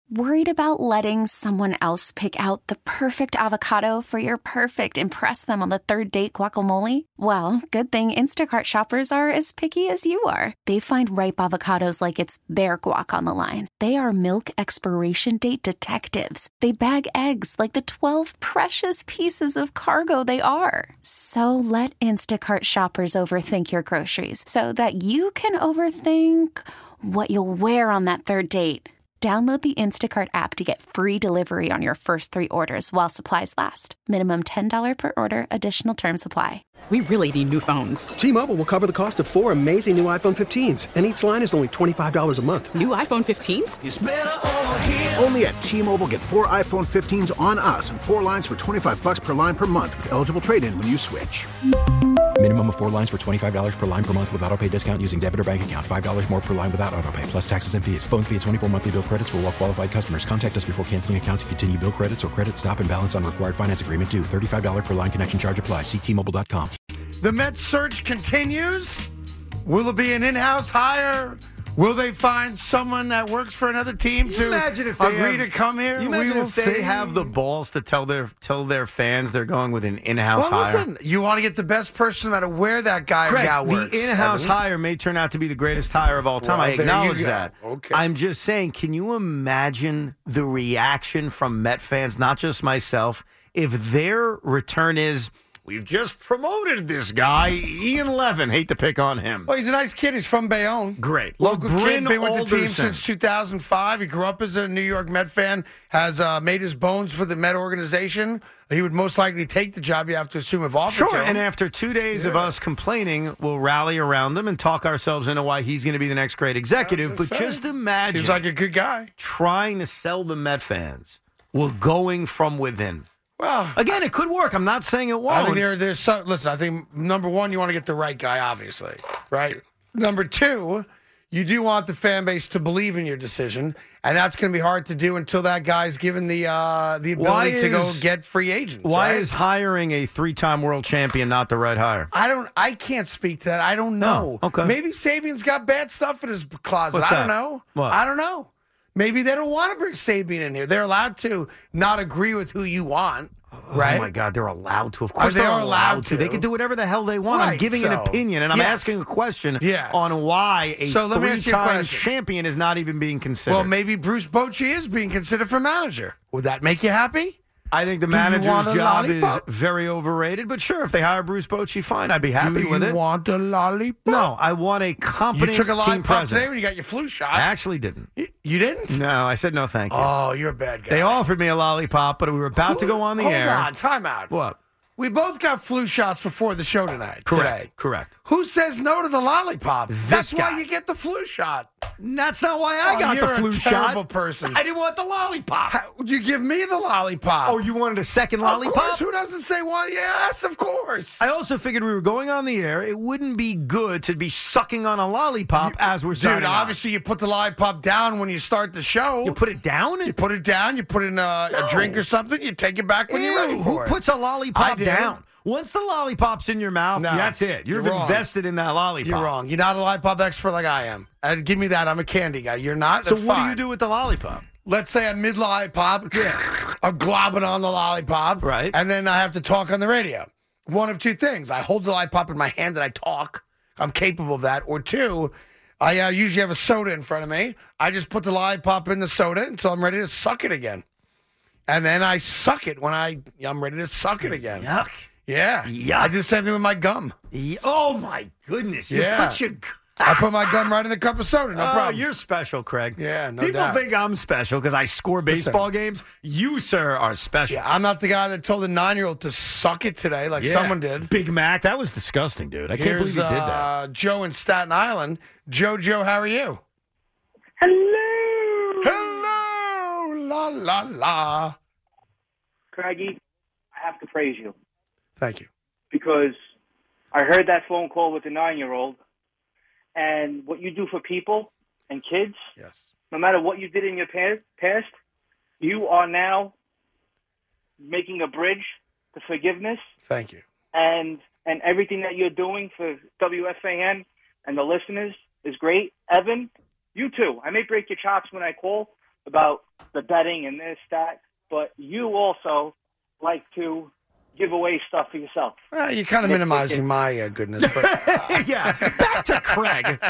Worried about letting someone else pick out the perfect avocado for your perfect impress them on the third date guacamole? Well, good thing Instacart shoppers are as picky as you are. They find ripe avocados like it's their guac on the line. They are milk expiration date detectives. They bag eggs like the 12 precious pieces of cargo they are. So let Instacart shoppers overthink your groceries so that you can overthink what you'll wear on that third date. Download the Instacart app to get free delivery on your first 3 orders while supplies last. Minimum $10 per order. Additional terms apply. We really need new phones. T-Mobile will cover the cost of 4 amazing new iPhone 15s, and each line is only $25 a month. New iPhone 15s? It's better over here. Only at T-Mobile, get 4 iPhone 15s on us and 4 lines for $25 per line per month with eligible trade-in when you switch. Minimum of 4 lines for $25 per line per month with autopay discount using debit or bank account. $5 more per line without autopay, plus taxes and fees. Phone fee at 24 monthly bill credits for well-qualified customers. Contact us before canceling account to continue bill credits or credit stop and balance on required finance agreement due. $35 per line connection charge applies. See T-Mobile.com. The Mets search continues. Will it be an in-house hire? Will they find someone that works for another team to agree to come here? You imagine if they have the balls to tell their fans they're going with an in-house hire? Listen, you want to get the best person no matter where that guy or gal works. The in-house hire may turn out to be the greatest hire of all time. Well, I acknowledge there you go. that. Okay. I'm just saying, can you imagine the reaction from Met fans, not just myself, if their return is, we've just promoted this guy, Ian Levin. Hate to pick on him. Well, he's a nice kid. He's from Bayonne. Great. Local Bryn kid, been with the team Alderson. since 2005. He grew up as a New York Met fan, has made his bones for the Met organization. He would most likely take the job, you have to assume, if offered to Sure, him. and after 2 days of us complaining, we'll rally around him and talk ourselves into why he's going to be the next great executive. But just imagine. Seems like a good guy. Trying to sell the Met fans while going from within. Well, again, it could work. I'm not saying it won't. I think there's so, listen, I think number one, you want to get the right guy, obviously, right? Number two, you do want the fan base to believe in your decision, and that's going to be hard to do until that guy's given the ability to go get free agents. Why right? is hiring a 3-time world champion not the right hire? I can't speak to that. I don't know. Oh, okay. Maybe Sabian's got bad stuff in his closet. What's I don't that? know. What? I don't know. Maybe they don't want to bring Sabian in here. They're allowed to not agree with who you want, right? Oh, my God. They're allowed to. Of course They they're are allowed to. They can do whatever the hell they want. I'm Right, giving an so, opinion, and I'm yes. asking a question Yes. on why a So let me ask you a 3-time question. champion is not even being considered. Well, maybe Bruce Bochy is being considered for manager. Would that make you happy? I think the Do you manager's want a job lollipop? is very overrated, but sure, if they hire Bruce Bochy, fine. I'd be happy with Do it. you want a lollipop? No, I want a competent You took a team lollipop president. today when you got your flu shot. I actually didn't. You didn't? No, I said no thank you. Oh, you're a bad guy. They offered me a lollipop, but we were about to go on the Hold air. on, time out. What? We both got flu shots before the show tonight. Correct. Today. Correct. Who says no to the lollipop? That's guy. why you get the flu shot. That's not why I got you're the flu a shot. terrible person. I didn't want the lollipop. You give me the lollipop. Oh, you wanted a second Of lollipop? course. Who doesn't say one? Yes, of course. I also figured we were going on the air. It wouldn't be good to be sucking on a lollipop as we're starting. Dude, out. obviously you put the lollipop down when you start the show. You put it down? You put it down. You put in a drink or something. You take it back when you're ready Ew, for who it. puts a I lollipop do. down? Once the lollipop's in your mouth, No, that's it. You're you're wrong. invested in that lollipop. You're wrong. You're not a lollipop expert like I am. Give me that. I'm a candy guy. You're not. So That's what fine. do you do with the lollipop? Let's say I'm mid-lollipop. I'm globbing on the lollipop. Right. And then I have to talk on the radio. One of two things. I hold the lollipop in my hand and I talk. I'm capable of that. Or two, I usually have a soda in front of me. I just put the lollipop in the soda until I'm ready to suck it again. And then I suck it when I'm ready to suck it again. Yuck. Yeah. Yuck. I do the same thing with my gum. Oh, my goodness. You Yeah. put your... I put my gum right in the cup of soda. No problem. You're special, Craig. Yeah, no People doubt. think I'm special because I score baseball games. You, sir, are special. Yeah, I'm not the guy that told the 9-year-old to suck it today like Yeah. someone did. Big Mac, that was disgusting, dude. I can't believe you did that. Joe in Staten Island. Joe, how are you? Hello. Hello, la, la, la. Craigie, I have to praise you Thank you. because I heard that phone call with the 9-year-old, and what you do for people and kids, Yes. no matter what you did in your past, you are now making a bridge to forgiveness, Thank you. and everything that you're doing for WFAN and the listeners is great. Evan, you too. I may break your chops when I call, about the betting and this, that, but you also like to give away stuff for yourself. You're kind of minimizing my goodness, but Yeah, back to Craig.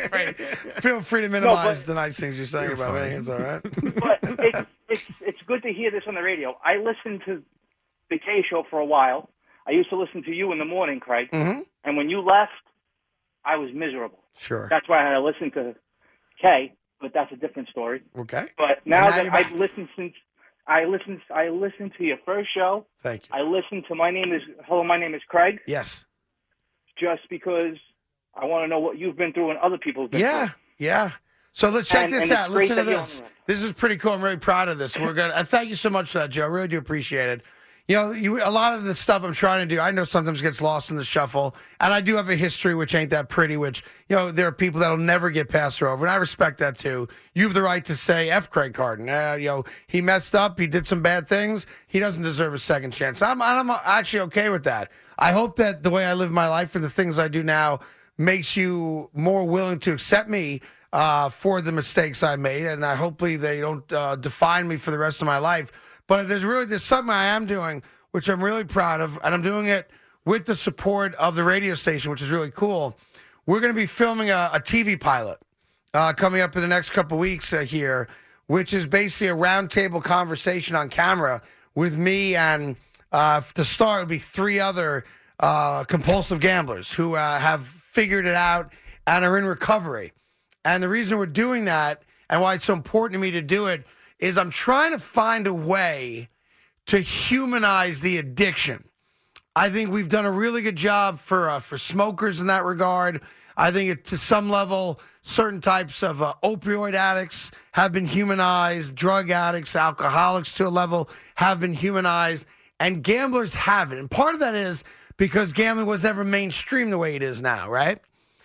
feel free to minimize the nice things you're saying about me. It's all right. But it's good to hear this on the radio. I listened to the Kay show for a while. I used to listen to you in the morning, Craig. Mm-hmm. And when you left, I was miserable. Sure. That's why I listened to Kay, but that's a different story. Okay. But now that you're I've back. listened since I listened to your first show. Thank you. I listened to my name is Craig. Yes. Just because I want to know what you've been through and other people have been through. Yeah. So let's check And this it's out. great Listen to that you're this. on the- This is pretty cool. I'm really proud of this. We're gonna. Thank you so much for that, Joe. I really do appreciate it. You know, a lot of the stuff I'm trying to do, I know sometimes gets lost in the shuffle, and I do have a history which ain't that pretty. Which there are people that'll never get passed over, and I respect that too. You have the right to say F. Craig Carton. He messed up. He did some bad things. He doesn't deserve a second chance. I'm actually okay with that. I hope that the way I live my life and the things I do now makes you more willing to accept me for the mistakes I made, and hopefully they don't define me for the rest of my life. But there's something I am doing, which I'm really proud of, and I'm doing it with the support of the radio station, which is really cool. We're going to be filming a TV pilot coming up in the next couple weeks here, which is basically a roundtable conversation on camera with me and, to start, it'll be 3 other compulsive gamblers who have figured it out and are in recovery. And the reason we're doing that and why it's so important to me to do it is I'm trying to find a way to humanize the addiction. I think we've done a really good job for smokers in that regard. I think to some level, certain types of opioid addicts have been humanized, drug addicts, alcoholics to a level have been humanized, and gamblers haven't. And part of that is because gambling was never mainstream the way it is now, right?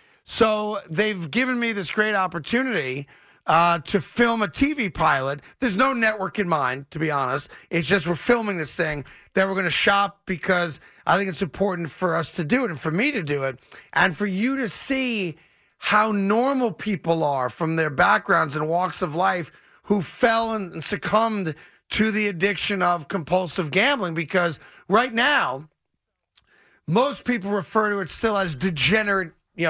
So they've given me this great opportunity to film a TV pilot. There's no network in mind, to be honest. It's just we're filming this thing that we're going to shop because I think it's important for us to do it and for me to do it and for you to see how normal people are from their backgrounds and walks of life who fell and succumbed to the addiction of compulsive gambling, because right now, most people refer to it still as degenerate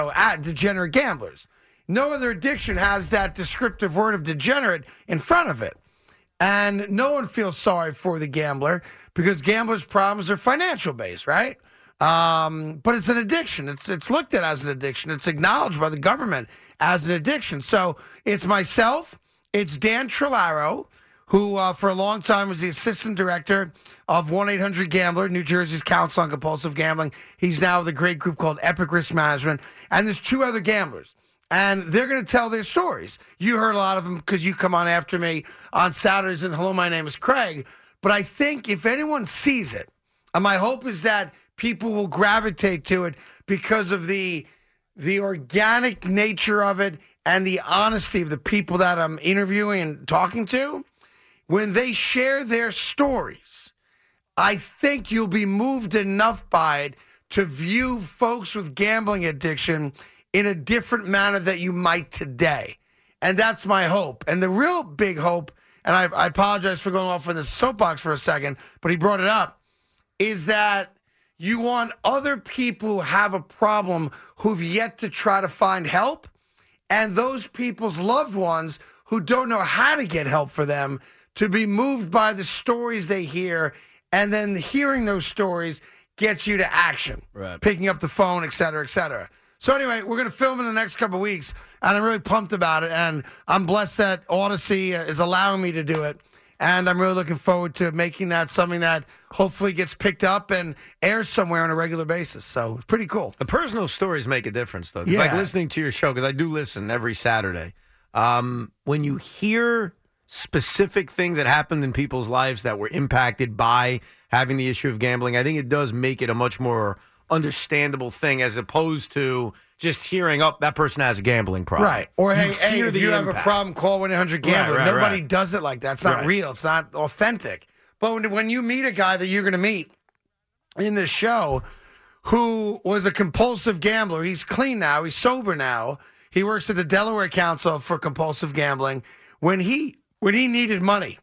gamblers. No other addiction has that descriptive word of degenerate in front of it. And no one feels sorry for the gambler because gamblers' problems are financial based, right? But it's an addiction. It's looked at as an addiction. It's acknowledged by the government as an addiction. So it's myself, it's Dan Trillaro, who for a long time was the assistant director of 1-800-GAMBLER, New Jersey's Council on Compulsive Gambling. He's now with a great group called Epic Risk Management. And there's 2 other gamblers. And they're going to tell their stories. You heard a lot of them because you come on after me on Saturdays and Hello, My Name is Craig. But I think if anyone sees it, and my hope is that people will gravitate to it because of the organic nature of it and the honesty of the people that I'm interviewing and talking to. When they share their stories, I think you'll be moved enough by it to view folks with gambling addiction in a different manner that you might today. And that's my hope. And the real big hope, and I apologize for going off on this soapbox for a second, but he brought it up, is that you want other people who have a problem who've yet to try to find help, and those people's loved ones who don't know how to get help for them to be moved by the stories they hear, and then hearing those stories gets you to action, right? Picking up the phone, et cetera, et cetera. So anyway, we're going to film in the next couple of weeks, and I'm really pumped about it, and I'm blessed that Odyssey is allowing me to do it, and I'm really looking forward to making that something that hopefully gets picked up and airs somewhere on a regular basis. So it's pretty cool. The personal stories make a difference, though. Yeah. Like listening to your show, because I do listen every Saturday. When you hear specific things that happened in people's lives that were impacted by having the issue of gambling, I think it does make it a much more understandable thing as opposed to just hearing, oh, that person has a gambling problem. Right. Or, hey, hear if the you have a impact. problem, call 1-800-GAMBLER. Right, Nobody right. does it like that. It's not Right. real. It's not authentic. But when you meet a guy that you're going to meet in this show who was a compulsive gambler, he's clean now, he's sober now, he works at the Delaware Council for Compulsive Gambling. When he when he needed money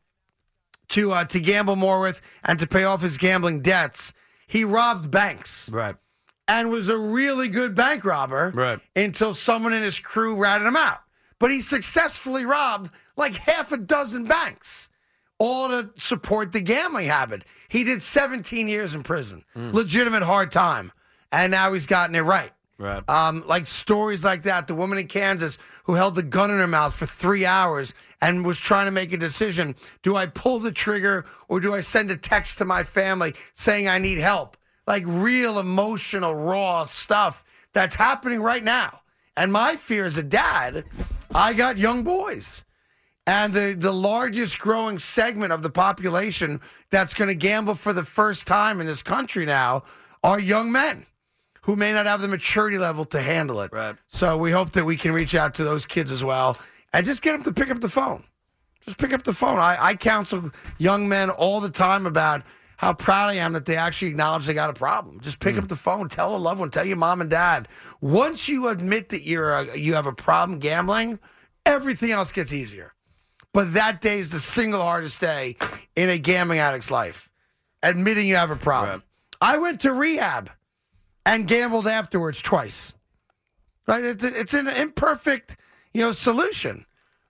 to gamble more with and to pay off his gambling debts, he robbed banks. Right. And was a really good bank robber until someone in his crew ratted him out. But he successfully robbed like half a dozen banks, all to support the gambling habit. He did 17 years in prison. Legitimate hard time. And now he's gotten it right. Right. Like stories like that. The woman in Kansas who held the gun in her mouth for 3 hours and was trying to make a decision. Do I pull the trigger or do I send a text to my family saying I need help? Like real emotional, raw stuff that's happening right now. And my fear as a dad, I got young boys. And the largest growing segment of the population that's going to gamble for the first time in this country now are young men who may not have the maturity level to handle it. Right. So we hope that we can reach out to those kids as well and just get them to pick up the phone. Just pick up the phone. I counsel young men all the time about how proud I am that they actually acknowledge they got a problem. Just pick up the phone, tell a loved one, tell your mom and dad. Once you admit that you have a problem gambling, everything else gets easier. But that day is the single hardest day in a gambling addict's life, admitting you have a problem. Right. I went to rehab and gambled afterwards twice. Right? It's an imperfect, solution.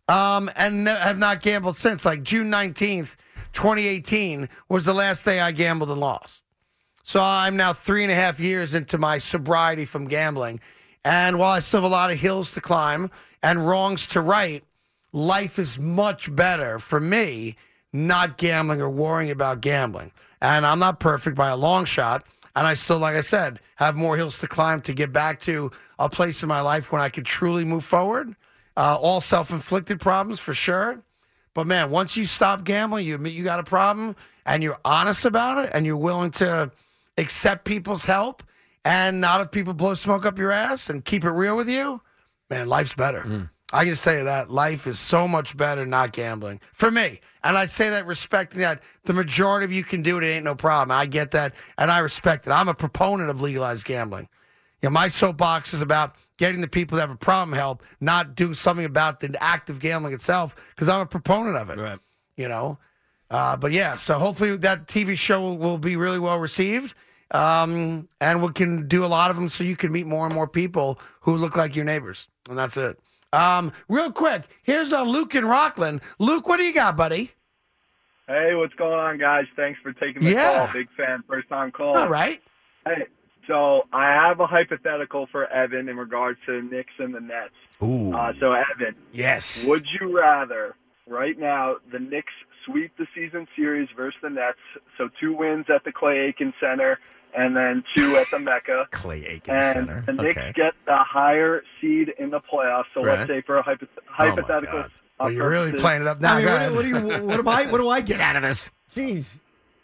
And have not gambled since. Like June 19th, 2018 was the last day I gambled and lost. So I'm now 3.5 years into my sobriety from gambling. And while I still have a lot of hills to climb and wrongs to right, life is much better for me not gambling or worrying about gambling. And I'm not perfect by a long shot. And I still, like I said, have more hills to climb to get back to a place in my life when I could truly move forward. All self-inflicted problems for sure. But, man, once you stop gambling, you admit you got a problem, and you're honest about it, and you're willing to accept people's help and not have people blow smoke up your ass and keep it real with you, man, life's better. I can just tell you that. Life is so much better not gambling. For me. And I say that respecting that the majority of you can do it. It ain't no problem. I get that, and I respect it. I'm a proponent of legalized gambling. My soapbox is about getting the people that have a problem help, not doing something about the act of gambling itself, because I'm a proponent of it. Right. But yeah, so hopefully that TV show will be really well received, and we can do a lot of them so you can meet more and more people who look like your neighbors, and that's it. Real quick, here's Luke in Rockland. Luke, what do you got, buddy? Hey, what's going on, guys? Thanks for taking the call. Big fan, first-time call. All right. Hey. So I have a hypothetical for Evan in regards to Knicks and the Nets. Ooh. So Evan, yes, would you rather right now the Knicks sweep the season series versus the Nets? So 2 wins at the Clay Aiken Center and then 2 at the Mecca. Clay Aiken and Center. The Knicks get the higher seed in the playoffs. So let's say for a hypothetical. Well, you're really playing it up now. What do I get out of this? Jeez.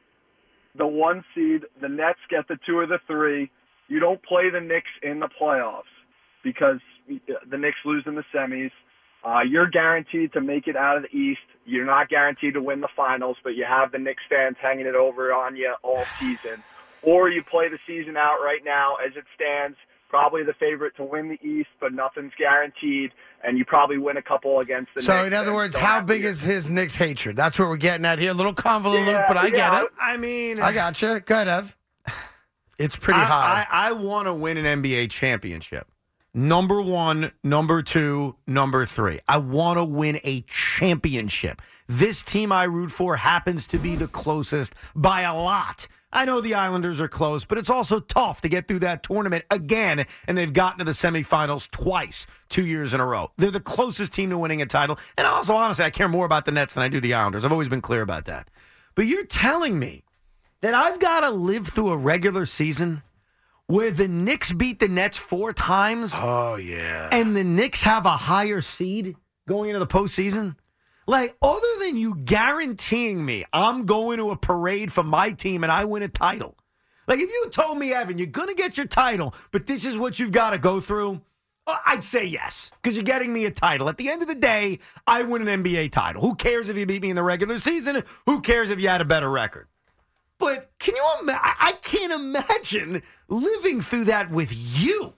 The 1 seed, the Nets get the 2 or the 3. You don't play the Knicks in the playoffs because the Knicks lose in the semis. You're guaranteed to make it out of the East. You're not guaranteed to win the finals, but you have the Knicks fans hanging it over on you all season. Or you play the season out right now as it stands, probably the favorite to win the East, but nothing's guaranteed, and you probably win a couple against the Knicks. So, in other words, how big is his Knicks hatred? That's what we're getting at here. A little convoluted, but I get it. I got you. Go ahead, Ev. It's pretty high. I want to win an NBA championship. Number 1, number 2, number 3. I want to win a championship. This team I root for happens to be the closest by a lot. I know the Islanders are close, but it's also tough to get through that tournament again, and they've gotten to the semifinals twice, 2 years in a row. They're the closest team to winning a title. And also, honestly, I care more about the Nets than I do the Islanders. I've always been clear about that. But you're telling me that I've got to live through a regular season where the Knicks beat the Nets 4 times? Oh, yeah. And the Knicks have a higher seed going into the postseason? Like, other than you guaranteeing me I'm going to a parade for my team and I win a title. Like, if you told me, Evan, you're going to get your title, but this is what you've got to go through, I'd say yes, because you're getting me a title. At the end of the day, I win an NBA title. Who cares if you beat me in the regular season? Who cares if you had a better record? But can you imagine? I can't imagine living through that with you.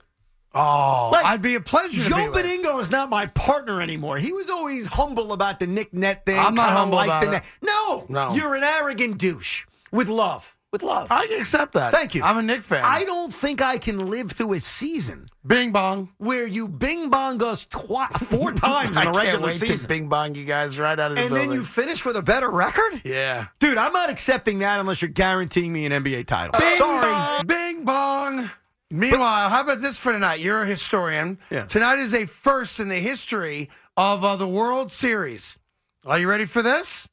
Oh, I'd be a pleasure to Joe be with. Benigno is not my partner anymore. He was always humble about the Nick Net thing. I'm not kinda humble like about the it. Net. No, you're an arrogant douche. With love. I can accept that. Thank you. I'm a Nick fan. I don't think I can live through a season Bing bong. where you bing bong us 4 times in I a can't regular wait season. to bing bong you guys right out of the And building. then you finish with a better record? Yeah. Dude, I'm not accepting that unless you're guaranteeing me an NBA title. Bing Sorry. bong. Bing bong. Meanwhile, how about this for tonight? You're a historian. Yeah. Tonight is a first in the history of the World Series. Are you ready for this?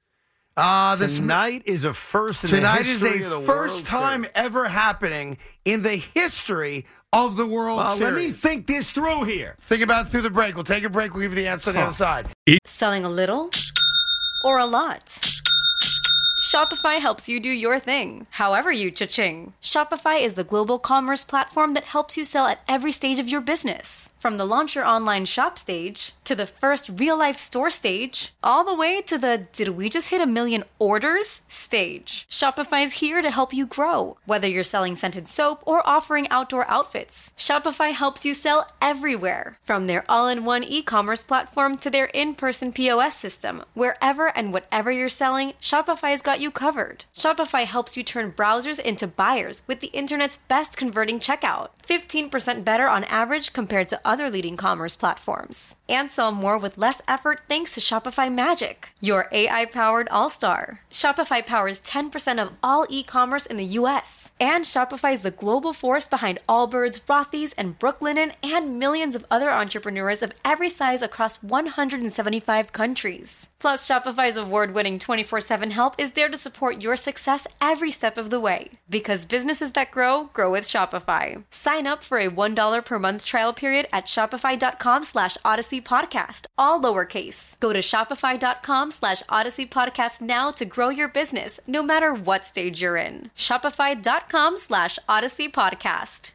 Tonight is a first in the Tonight history is of the a first World time Series. ever happening in the history of the World Series. Let me think this through here. Think about it through the break. We'll take a break. We'll give you the answer on the other side. Selling a little or a lot? Shopify helps you do your thing, however you cha-ching. Shopify is the global commerce platform that helps you sell at every stage of your business. From the launch your online shop stage, to the first real-life store stage, all the way to the did we just hit 1 million orders stage. Shopify's here to help you grow. Whether you're selling scented soap or offering outdoor outfits, Shopify helps you sell everywhere. From their all-in-one e-commerce platform to their in-person POS system. Wherever and whatever you're selling, Shopify's got you covered. Shopify helps you turn browsers into buyers with the internet's best converting checkout. 15% better on average compared to other leading commerce platforms. And sell more with less effort thanks to Shopify Magic, your AI-powered all-star. Shopify powers 10% of all e-commerce in the U.S. And Shopify is the global force behind Allbirds, Rothy's, and Brooklinen, and millions of other entrepreneurs of every size across 175 countries. Plus, Shopify's award-winning 24/7 help is there to support your success every step of the way. Because businesses that grow with Shopify. Sign up for a $1 per month trial period at shopify.com/Odyssey Podcast, all lowercase. Go to shopify.com/Odyssey Podcast now to grow your business, no matter what stage you're in. Shopify.com/Odyssey Podcast.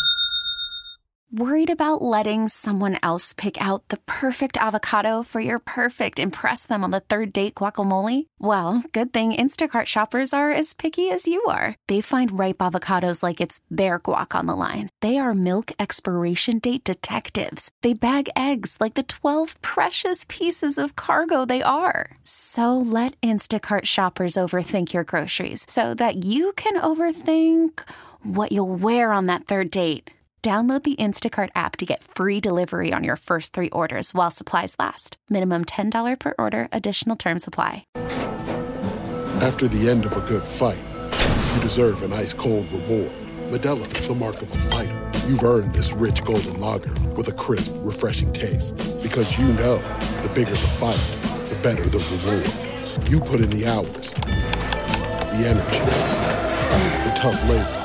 Worried about letting someone else pick out the perfect avocado for your perfect impress them on the third date guacamole? Well, good thing Instacart shoppers are as picky as you are. They find ripe avocados like it's their guac on the line. They are milk expiration date detectives. They bag eggs like the 12 precious pieces of cargo they are. So let Instacart shoppers overthink your groceries so that you can overthink what you'll wear on that third date. Download the Instacart app to get free delivery on your first 3 orders while supplies last. Minimum $10 per order. Additional terms apply. After the end of a good fight, you deserve an ice-cold reward. Modelo is the mark of a fighter. You've earned this rich golden lager with a crisp, refreshing taste. Because you know, the bigger the fight, the better the reward. You put in the hours, the energy, the tough labor.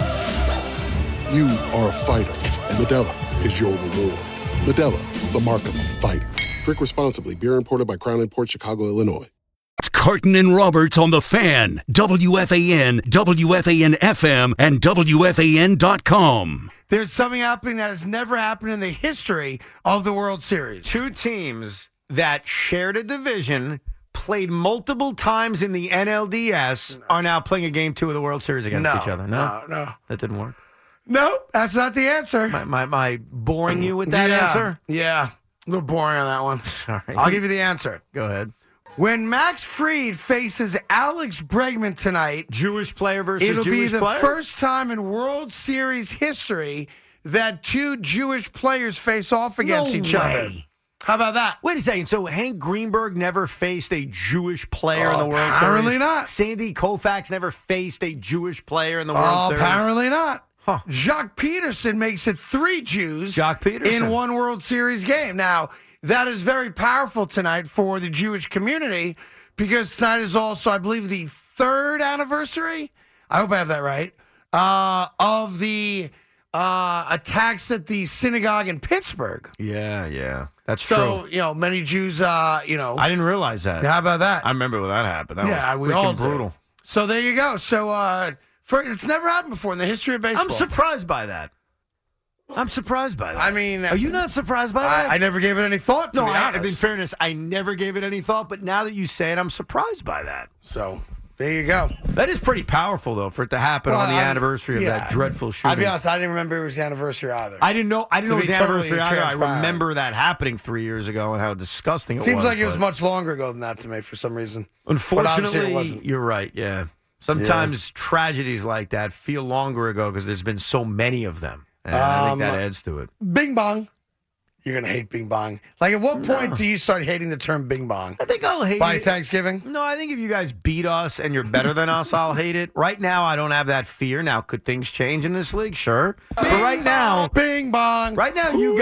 You are a fighter, and Modelo is your reward. Modelo, the mark of a fighter. Drink responsibly. Beer imported by Crown Imports, Chicago, Illinois. It's Carton and Roberts on The Fan, WFAN, WFAN-FM, and WFAN.com. There's something happening that has never happened in the history of the World Series. 2 teams that shared a division, played multiple times in the NLDS, are now playing a game 2 of the World Series against each other. No. That didn't work. No, that's not the answer. Am I boring you with that answer? Yeah, a little boring on that one. Sorry. I'll give you the answer. Go ahead. When Max Fried faces Alex Bregman tonight, Jewish player versus it'll Jewish be the player? first time in World Series history that 2 Jewish players face off against each other. How about that? Wait a second. So Hank Greenberg never faced a Jewish player in the World Series? Apparently not. Sandy Koufax never faced a Jewish player in the World Series? Apparently not. Huh. Jacques Peterson makes it 3 Jews Peterson. in one World Series game. Now, that is very powerful tonight for the Jewish community because tonight is also, I believe, the 3rd anniversary, I hope I have that right, of the attacks at the synagogue in Pittsburgh. Yeah. That's true. So, many Jews, I didn't realize that. How about that? I remember when that happened. That was we all freaking brutal. do. So there you go. So, it's never happened before in the history of baseball. I'm surprised by that. I mean, are you not surprised by that? I never gave it any thought. To be honest. In fairness, I never gave it any thought. But now that you say it, I'm surprised by that. So, There you go. That is pretty powerful, though, for it to happen on the anniversary of that dreadful shooting. I'll be honest, I didn't remember it was the anniversary either. I didn't know it was the anniversary either. I transparent. remember that happening 3 years ago and how disgusting it was. Seems like it was much longer ago than that to me for some reason. Unfortunately, it wasn't. you're right, yeah. Sometimes tragedies like that feel longer ago because there's been so many of them. And I think that adds to it. Bing bong. You're going to hate bing bong. Like, at what point do you start hating the term bing bong? I think I'll hate By it. Thanksgiving? No, I think if you guys beat us and you're better than us, I'll hate it. Right now, I don't have that fear. Now, could things change in this league? Sure. But right now, bing bong. Right now, you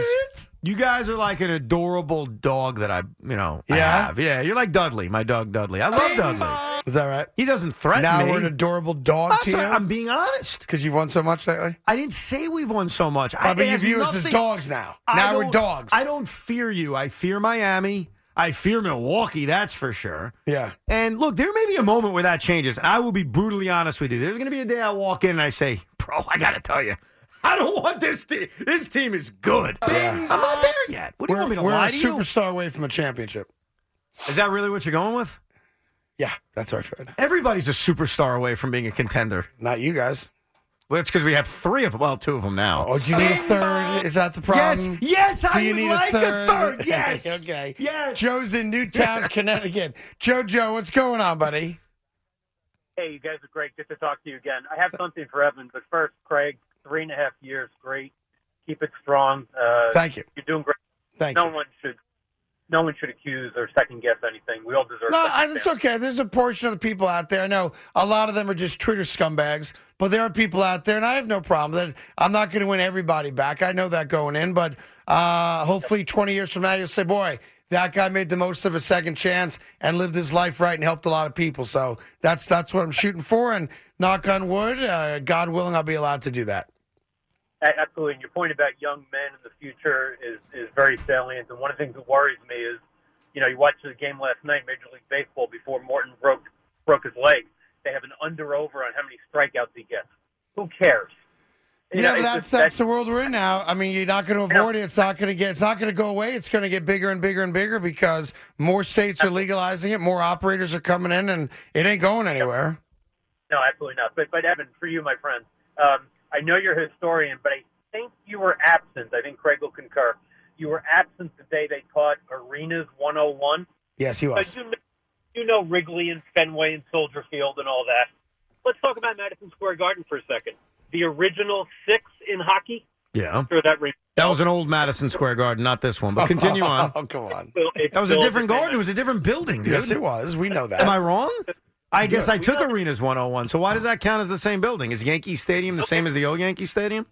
guys are like an adorable dog that I have. Yeah, you're like Dudley, my dog Dudley. I love Dudley. Is that right? He doesn't threaten now me. Now we're an adorable dog to you? I'm being honest. Because you've won so much lately? I didn't say we've won so much. But you view us as dogs now. Now we're dogs. I don't fear you. I fear Miami. I fear Milwaukee, that's for sure. Yeah. And look, there may be a moment where that changes. And I will be brutally honest with you. There's going to be a day I walk in and I say, bro, I got to tell you, I don't want this team. This team is good. Yeah. I'm not there yet. What do you want me to lie to you? We're a superstar away from a championship. Is that really what you're going with? Yeah, that's what I feel right now. Everybody's a superstar away from being a contender. Not you guys. Well, it's because we have 3 of them. Well, 2 of them now. Oh, do you need a third? Is that the problem? Yes, I would need like a third. Yes. Okay. Yes. Joe's in Newtown, Connecticut. Joe, what's going on, buddy? Hey, you guys are great. Good to talk to you again. I have something for Evan, but first, Craig, 3.5 years, great. Keep it strong. Thank you. You're doing great. Thank you. No one should accuse or second guess anything. We all deserve. No, it's okay. There's a portion of the people out there. I know a lot of them are just Twitter scumbags, but there are people out there, and I have no problem that I'm not going to win everybody back. I know that going in, but hopefully 20 years from now you'll say, boy, that guy made the most of a second chance and lived his life right and helped a lot of people. So that's what I'm shooting for, and knock on wood, God willing, I'll be allowed to do that. Absolutely. And your point about young men in the future is very salient. And one of the things that worries me is, you watched the game last night, Major League Baseball, before Morton broke his leg. They have an under-over on how many strikeouts he gets. Who cares? But that's the world we're in now. I mean, you're not going to avoid it. It's not going to go away. It's going to get bigger and bigger and bigger because more states are legalizing it, more operators are coming in, and it ain't going anywhere. No, absolutely not. But Evan, for you, my friend, I know you're a historian, but I think you were absent. I think Craig will concur. You were absent the day they taught Arenas 101. Yes, he was. But you know Wrigley and Fenway and Soldier Field and all that. Let's talk about Madison Square Garden for a second. The original 6 in hockey. Yeah. Sure, that was an old Madison Square Garden, not this one. But continue on. Oh, come on. That was a different garden. It was a different building, dude. Yes, it was. We know that. Am I wrong? I guess I took Arenas 101. So why does that count as the same building? Is Yankee Stadium the same as the old Yankee Stadium?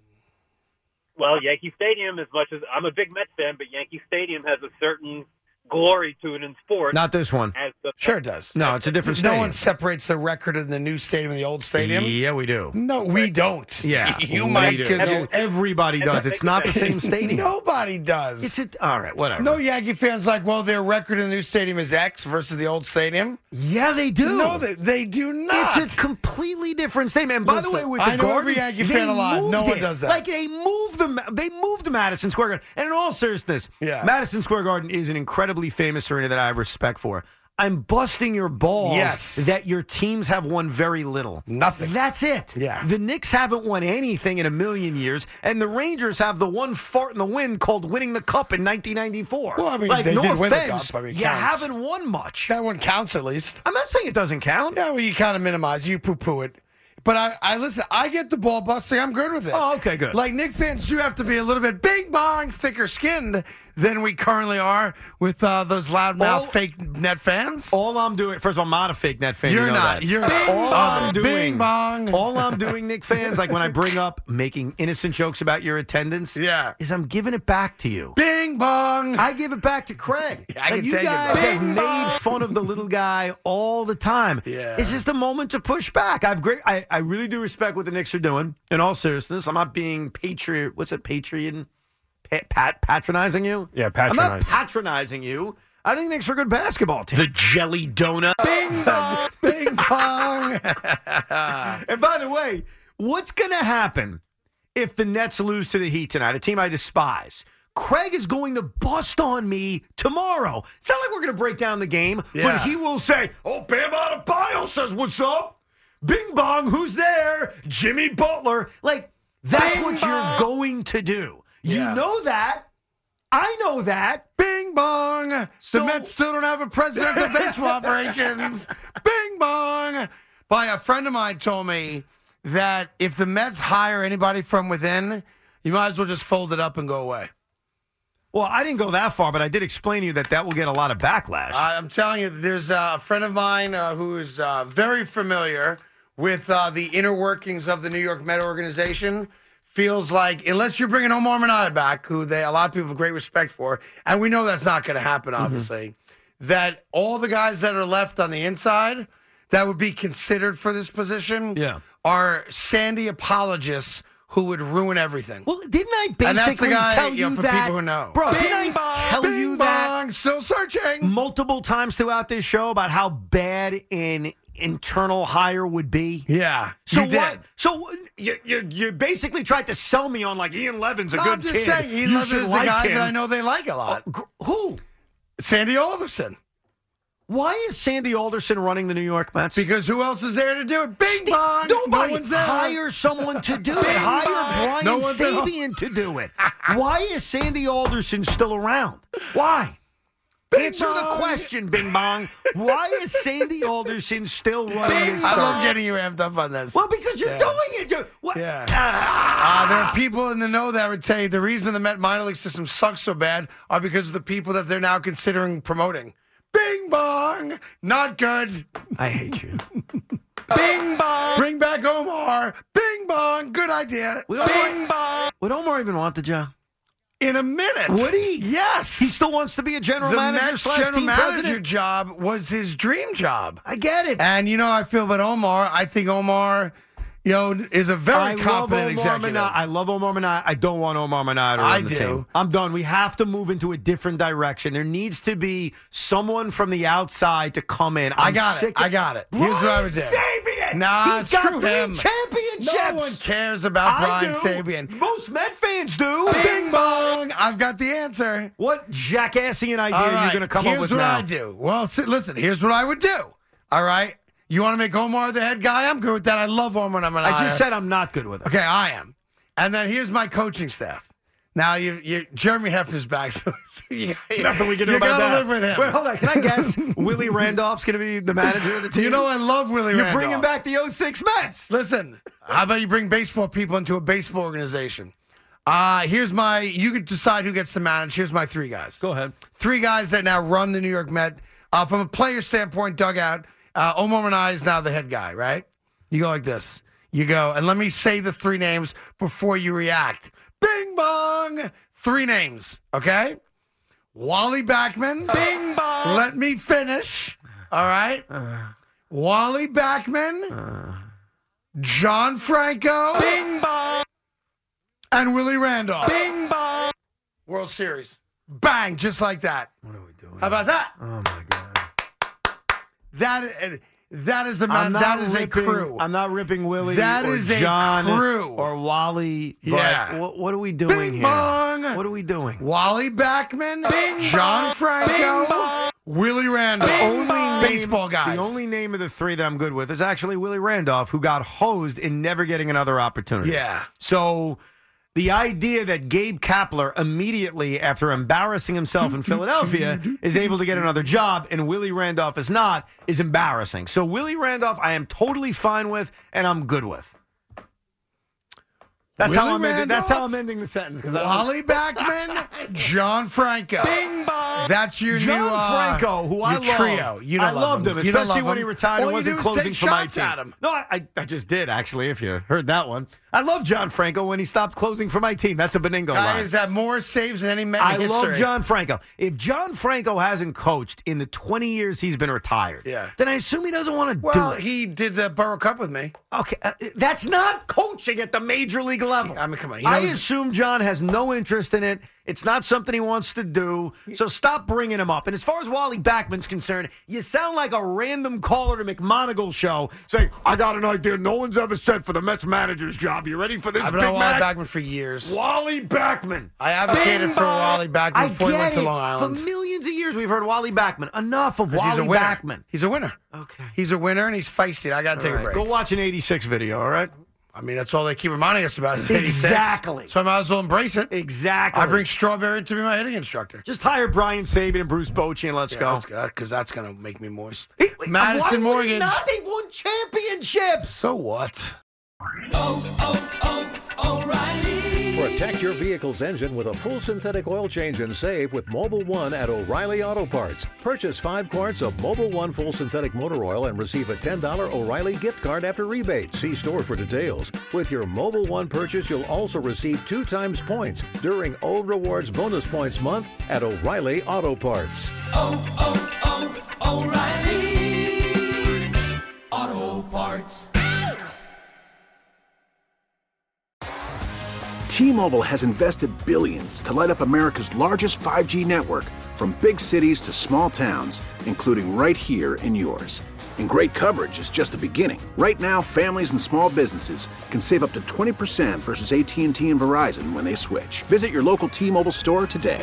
Well, Yankee Stadium, as much as I'm a big Mets fan, but Yankee Stadium has a certain glory to it in sports. Not this one. Sure it does. No, it's a different stadium. No one separates the record of the new stadium and the old stadium. Yeah, we do. No, we don't. Yeah, you might. Everybody does. It's not the same stadium. Nobody does. All right, whatever. No Yankee fans like, well, their record in the new stadium is X versus the old stadium. Yeah, they do. No, they do not. It's a completely different stadium. And by the way, with the I know Garden, every Yankee fan alive. No one does that. Like they moved Madison Square Garden. And in all seriousness, Madison Square Garden is an incredibly famous arena that I have respect for. I'm busting your balls that your teams have won very little. Nothing. That's it. Yeah. The Knicks haven't won anything in a million years, and the Rangers have the one fart in the wind called winning the cup in 1994. Well, I mean, like, they no did offense, win the cup. I mean, you haven't won much. That one counts at least. I'm not saying it doesn't count. Yeah, well, you kind of minimize. You poo-poo it. But I listen, I get the ball busting. I'm good with it. Oh, okay, good. Like, Knicks fans do have to be a little bit bing-bong thicker-skinned than we currently are with those loudmouth fake net fans. All I'm doing, first of all, I'm not a fake net fan. You're you know not. That. You're not. All I'm doing, bing-bong. All I'm doing, Knick fans, like when I bring up making innocent jokes about your attendance, is I'm giving it back to you. Bing-bong. I give it back to Craig. I can you take guys it. have made fun of the little guy all the time. Yeah. It's just a moment to push back. I really do respect what the Knicks are doing. In all seriousness, I'm not being patronizing you? Yeah, patronizing. I'm not patronizing you. I think Knicks are a good basketball team. The Jelly Donut. Bing bong. Bing bong. And by the way, what's going to happen if the Nets lose to the Heat tonight, a team I despise? Craig is going to bust on me tomorrow. It's not like we're going to break down the game, but he will say, oh, Bam Adebayo says says, what's up? Bing bong, who's there? Jimmy Butler. Like, that's Bing what bong. you're going to do. Yeah. You know that. I know that. Bing bong. So- The Mets still don't have a president of baseball operations. Bing bong. But a friend of mine told me that if the Mets hire anybody from within, you might as well just fold it up and go away. Well, I didn't go that far, but I did explain to you that will get a lot of backlash. I'm telling you, there's a friend of mine who is very familiar with the inner workings of the New York Met organization. Feels like, unless you're bringing Omar Minaya back, who a lot of people have great respect for, and we know that's not going to happen, obviously, that all the guys that are left on the inside that would be considered for this position are Sandy apologists who would ruin everything. Well, didn't I And that's the basically guy, tell you for that? people who know. Bro, Bing didn't bong, I tell bing you bong, that still searching multiple times throughout this show about how bad an internal hire would be? Yeah, So you did. what? So you basically tried to sell me on like Ian Levin's a No, good I'm just kid. saying, Ian You Levin should is the like guy him. that I know they like a lot. Who? Sandy Alderson. Why is Sandy Alderson running the New York Mets? Because who else is there to do it? Bing bong. Nobody. No one's there. Hire someone to do it. Bing Hire bong. Brian No one's at home. Sabian to do it. Why is Sandy Alderson still around? Why? Answer the question, Bing Bong. Why is Sandy Alderson still running this? I love getting you amped up on this. Well, because you're doing it. What? Yeah. There are people in the know that would tell you the reason the Met minor league system sucks so bad are because of the people that they're now considering promoting. Bing bong. Not good. I hate you. Bing bong. Bring back Omar. Bing bong. Good idea. Bing bong. Would Omar even want the job? In a minute. Would he? Yes. He still wants to be a general The manager Mets slash general team manager president? job was his dream job. I get it. And you know how I feel about Omar. I think Omar, is a very competent executive. I love Omar Minaya. I don't want Omar Minaya to run the team. I'm done. We have to move into a different direction. There needs to be someone from the outside to come in. I got it. Here's what I would do. Sabian! Nah, He's got screw 3 him. championships. No one cares about Brian I do. Sabian. Most Met fans do. Bing bong. I've got the answer. What jackassian idea All are right, you going to come up with now? Here's what I do. Well, listen, here's what I would do. All right? You want to make Omar the head guy? I'm good with that. I love Omar. I just said I'm not good with it. Okay, I am. And then here's my coaching staff. Now, Jeremy Hefner's back, so Nothing we can do about that. You got to live with him. Wait, hold on. Can I guess? Willie Randolph's going to be the manager of the team? You know I love Willie You're Randolph. bringing back the 06 Mets. Listen, how about you bring baseball people into a baseball organization? You could decide who gets to manage. Here's my 3 guys. Go ahead. 3 guys that now run the New York Met. From a player standpoint, dugout, Omar Minaya is now the head guy, right? You go like this. You go, and let me say the 3 names before you react. Bing bong. 3 names, okay? Wally Backman. Bing bong. Let me finish. All right? Wally Backman. John Franco. Bing bong. And Willie Randolph. Bing bong. World Series. Bang, just like that. What are we doing? How about that? Oh, my God. That is a man. That is a crew. I'm not ripping Willie That or is John a crew. or Wally. But Yeah. what are we doing Bing here? bong. What are we doing? Wally Backman. John Franco. Willie Randolph. Baseball guys. The only name of the 3 that I'm good with is actually Willie Randolph, who got hosed in never getting another opportunity. Yeah. So the idea that Gabe Kapler immediately after embarrassing himself in Philadelphia is able to get another job and Willie Randolph is not is embarrassing. So Willie Randolph I am totally fine with and I'm good with. That's how I'm ending the sentence. Wally Backman, John Franco. Bing bong. That's your John new Franco, who I your love. trio. You don't I love loved him, You don't especially love when he him. retired All and you wasn't do is closing take for my shots team. at him. No, I just did, actually, if you heard that one. I love John Franco when he stopped closing for my team. That's a Beningo Guy line. has had more saves than any Met I in history. love John Franco. If John Franco hasn't coached in the 20 years he's been retired, then I assume he doesn't want to do Well, it. he did the Borough Cup with me. Okay, that's not coaching at the major league level. I mean, come on. I assume John has no interest in it. It's not something he wants to do. So stop bringing him up. And as far as Wally Backman's concerned, you sound like a random caller to McMonagle show saying, I got an idea no one's ever said for the Mets manager's job. You ready for this, I've Big been on Wally Mac? Backman for years. Wally Backman. I advocated for Wally Backman before he went to Long Island. For millions millions of years we've heard Wally Backman. Enough of Wally Backman. He's a winner. Okay. He's a winner, and he's feisty. I got to take a break. Go watch an 86 video, all right? I mean, that's all they keep reminding us about is 86. Exactly. So I might as well embrace it. Exactly. I bring Strawberry to be my hitting instructor. Just hire Brian Saban and Bruce Bochy and let's go. Because that's going to make me moist. Madison Morgan. Not, they won championships. So what? O'Reilly. Protect your vehicle's engine with a full synthetic oil change and save with Mobil 1 at O'Reilly Auto Parts. Purchase 5 quarts of Mobil 1 full synthetic motor oil and receive a $10 O'Reilly gift card after rebate. See store for details. With your Mobil 1 purchase, you'll also receive 2 times points during O Rewards Bonus Points Month at O'Reilly Auto Parts. O'Reilly Auto Parts. T-Mobile has invested billions to light up America's largest 5G network, from big cities to small towns, including right here in yours. And great coverage is just the beginning. Right now, families and small businesses can save up to 20% versus AT&T and Verizon when they switch. Visit your local T-Mobile store today.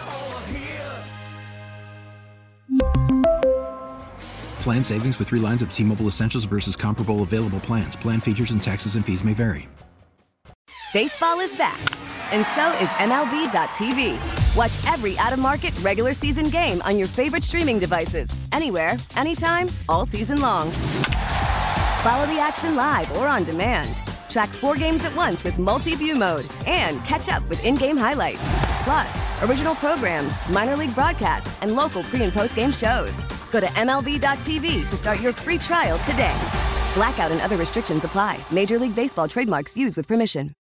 Plan savings with 3 lines of T-Mobile Essentials versus comparable available plans. Plan features and taxes and fees may vary. Baseball is back, and so is MLB.tv. Watch every out-of-market regular season game on your favorite streaming devices, anywhere, anytime, all season long. Follow the action live or on demand. Track 4 games at once with multi-view mode and catch up with in-game highlights. Plus, original programs, minor league broadcasts, and local pre- and post-game shows. Go to MLB.tv to start your free trial today. Blackout and other restrictions apply. Major League Baseball trademarks used with permission.